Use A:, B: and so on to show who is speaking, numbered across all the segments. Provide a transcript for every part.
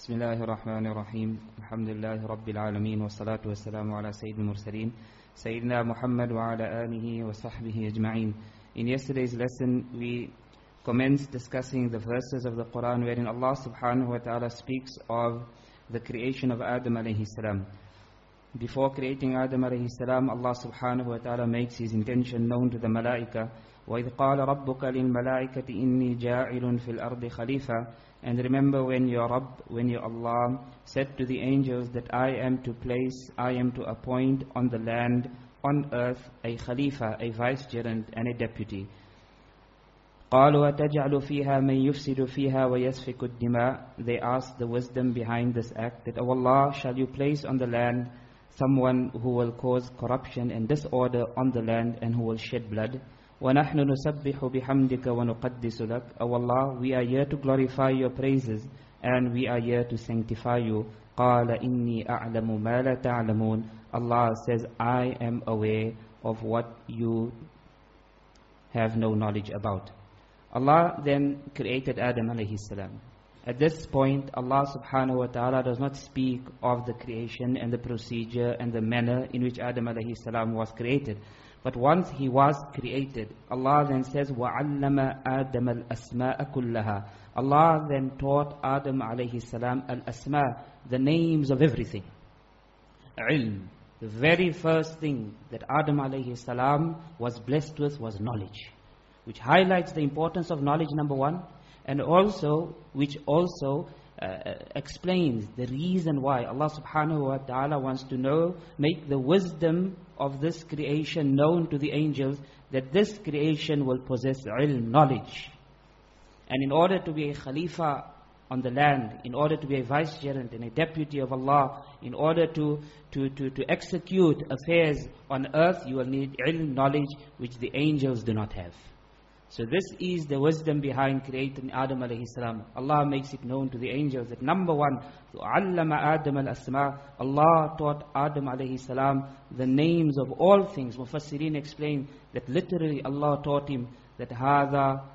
A: بسم الله الرحمن الرحيم الحمد لله رب العالمين والصلاة والسلام على سيد المرسلين سيدنا محمد وعلى آله وصحبه أجمعين. In yesterday's lesson we commenced discussing the verses of the Quran wherein Allah subhanahu wa ta'ala speaks of the creation of Adam alayhi salam. Before creating Adam alayhi salam, Allah subhanahu wa ta'ala makes his intention known to the malaika. وَإِذْ قَالَ رَبُّكَ لِلْمَلَائِكَةِ إِنِّي جَاعِلٌ فِي الْأَرْضِ خَلِيفَةً. And remember when your Allah said to the angels that I am to appoint on the land, on earth, a khalifa, a vicegerent and a deputy. قَالُوا وَتَجْعَلُ فِيهَا مَنْ يُفْسِدُ فِيهَا وَيَسْفِكُ الدِّمَاءِ. They asked the wisdom behind this act that, O Allah, shall you place on the land someone who will cause corruption and disorder on the land and who will shed blood? وَنَحْنُ نُسَبِّحُ بِحَمْدِكَ وَنُقَدِّسُ لَكَ. O Allah, we are here to glorify your praises and we are here to sanctify you. قَالَ إِنِّي أَعْلَمُ مَا لَا تَعْلَمُونَ. Allah says, I am aware of what you have no knowledge about. Allah then created Adam alayhi salam. At this point, Allah subhanahu wa ta'ala does not speak of the creation and the procedure and the manner in which Adam alayhi salam was created. But once he was created, Allah then says, وَعَلَّمَ آدَمَ الْأَسْمَاءَ كُلَّهَا. Allah then taught Adam alayhi salam al-asma, the names of everything. Ilm. The very first thing that Adam alayhi salam was blessed with was knowledge, which highlights the importance of knowledge, number one, and also which also explains the reason why Allah subhanahu wa ta'ala wants to make the wisdom of this creation known to the angels, that this creation will possess ilm, knowledge. And in order to be a khalifa on the land, in order to be a vicegerent and a deputy of Allah, in order to execute affairs on earth, you will need ilm, knowledge, which the angels do not have. So this is the wisdom behind creating Adam alayhi salam. Allah makes it known to the angels that number one, عَلَّمَ آدَمَ الْأَسْمَاءِ. Allah taught Adam alayhi salam the names of all things. Mufassirin explain that literally Allah taught him that هَذَا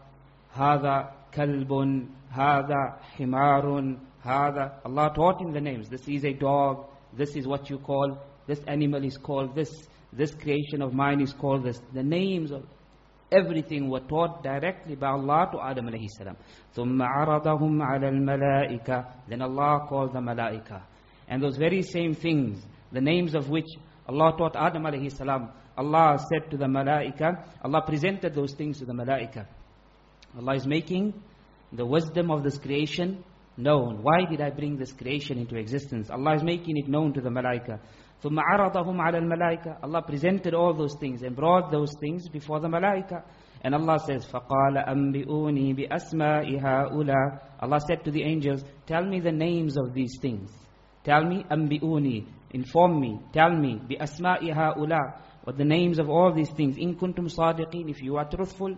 A: كَلْبٌ, هَذَا حِمَارٌ, هَذَا. Allah taught him the names. This is a dog, this is what you call, this animal is called this creation of mine is called this. The names of everything were taught directly by Allah to Adam alayhi salam. ثُمَّ عَرَضَهُمْ عَلَى الْمَلَائِكَةِ. Then Allah called the malaika. And those very same things, the names of which Allah taught Adam alayhi salam, Allah said to the malaika, Allah presented those things to the malaika. Allah is making the wisdom of this creation known. Why did I bring this creation into existence? Allah is making it known to the malaika. ثُمَّ عَرَضَهُمْ عَلَى الْمَلَائِكَةِ. Allah presented all those things and brought those things before the malaika. And Allah says, فَقَالَ أَنْبِئُونِي بِأَسْمَاءِ هَؤُلَاءِ. Allah said to the angels, tell me the names of these things. Tell me, أَنْبِئُونِي, inform me, tell me, بِأَسْمَاءِ هَؤُلَاءِ, what the names of all these things. إِن كُنْتُمْ صَادِقِينَ. If you are truthful,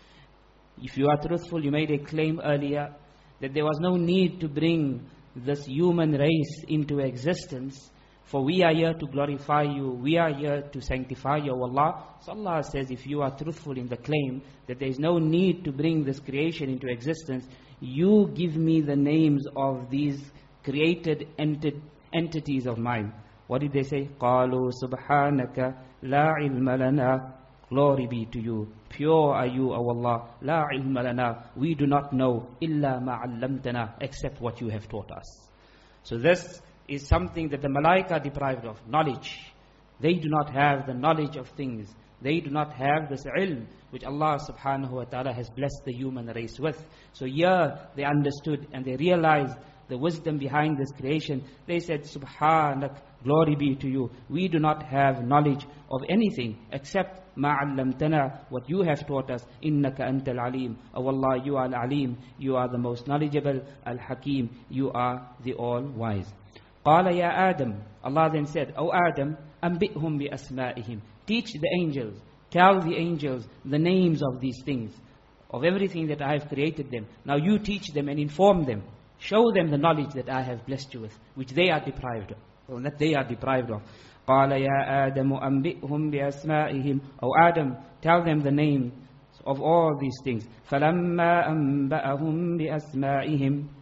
A: you made a claim earlier that there was no need to bring this human race into existence, for we are here to glorify you, we are here to sanctify you, Allah. So Allah says, if you are truthful in the claim that there is no need to bring this creation into existence, you give me the names of these created entities of mine. What did they say? قَالُوا سُبْحَانَكَ لَا عِلْمَ لَنَا. Glory be to you. Pure are you, O Allah. لَا عِلْمَ لَنَا. We do not know إِلَّا مَا عَلَّمْتَنَا, except what you have taught us. So this is something that the malaika are deprived of, knowledge. They do not have the knowledge of things. They do not have this ilm which Allah subhanahu wa ta'ala has blessed the human race with. So here they understood and they realized the wisdom behind this creation. They said, Subhanak, glory be to you. We do not have knowledge of anything except مَا عَلَّمْتَنَا, what you have taught us. إِنَّكَ أَنْتَ الْعَلِيمُ. O Allah, you are al-alim, you are the most knowledgeable, al-hakim, you are the all-wise. قَالَ يَا آدَمُ. Allah then said, O Adam, أَنْبِئْهُمْ بِأَسْمَائِهِمْ. Teach the angels, tell the angels the names of these things, of everything that I have created them. Now you teach them and inform them. Show them the knowledge that I have blessed you with, which they are deprived of. Well, that they are deprived of. قَالَ يَا آدَمُ أَنْبِئْهُمْ بِأَسْمَائِهِمْ. O Adam, tell them the name of all these things. فَلَمَّا أَنْبَأَهُمْ بِأَسْمَائِهِمْ.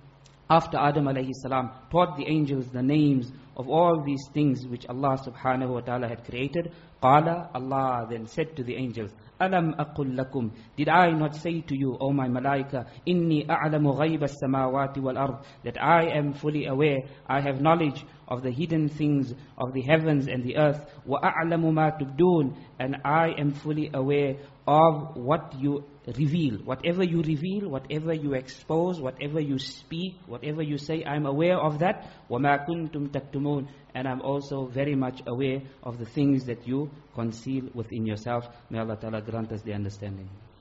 A: after Adam alayhi salam, taught the angels the names of all these things which Allah subhanahu wa ta'ala had created. Qala, Allah then said to the angels, Alam aqul lakum, did I not say to you, O my malaika, Inni a'lamu ghayba as-samawati wal ard, that I am fully aware, I have knowledge of the hidden things of the heavens and the earth, wa a'lamu ma tubdun, and I am fully aware of what you reveal. Whatever you reveal, whatever you expose, whatever you speak, whatever you say, I'm aware of that. وَمَا كُنْتُمْ تَكْتُمُونَ, and I'm also very much aware of the things that you conceal within yourself. May Allah Ta'ala grant us the understanding.